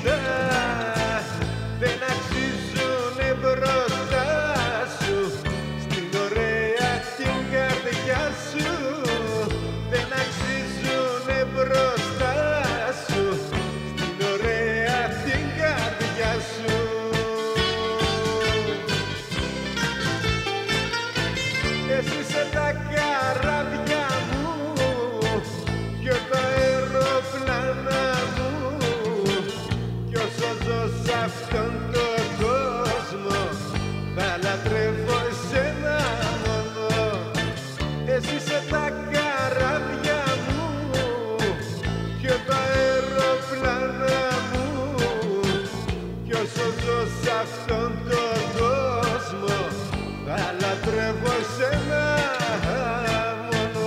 κοίτα, δεν αξίζουνε μπροστά σου, στην ωραία την καρδιά σου. Δεν αξίζουνε μπροστά σου, στην ωραία την καρδιά σου. Εσύ είσαι τα καράβια μου και τα αεροπλάνα μου, κι όσο ζω σ' αυτόν τον κόσμο θα λατρεύω εσένα μόνο. Εσύ είσαι τα καράβια μου και τα αεροπλάνα μου, κι όσο ζω σ' αυτόν τον κόσμο θα λατρεύω εσένα μόνο.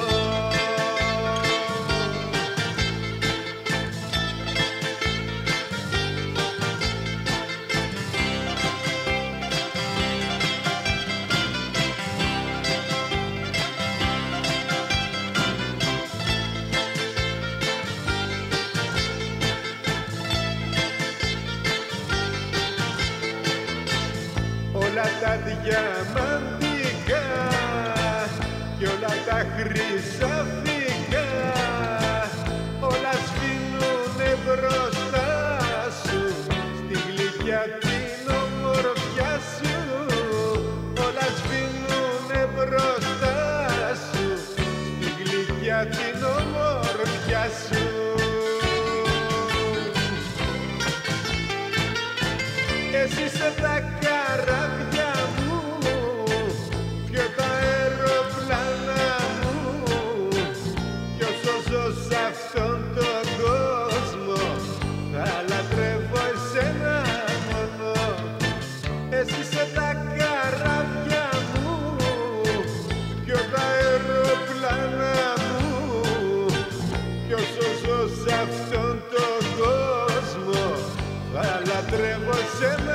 Όλα τα διαμαντικά κι όλα τα χρυσαφικά, όλα σβήνουνε μπροστά σου, στη γλυκιά την ομορφιά σου. Όλα σβήνουνε μπροστά σου, στη γλυκιά την ομορφιά σου. Εσύ είσαι τα καράβια μου και τα αεροπλάνα μου, κι όσο ζω σ' αυτόν τον κόσμο θα λατρεύω εσένα μόνο. Εσύ είσαι τα καράβια μου και τα αεροπλάνα μου, κι όσο ζω σ' αυτόν τον κόσμο θα λατρεύω εσένα.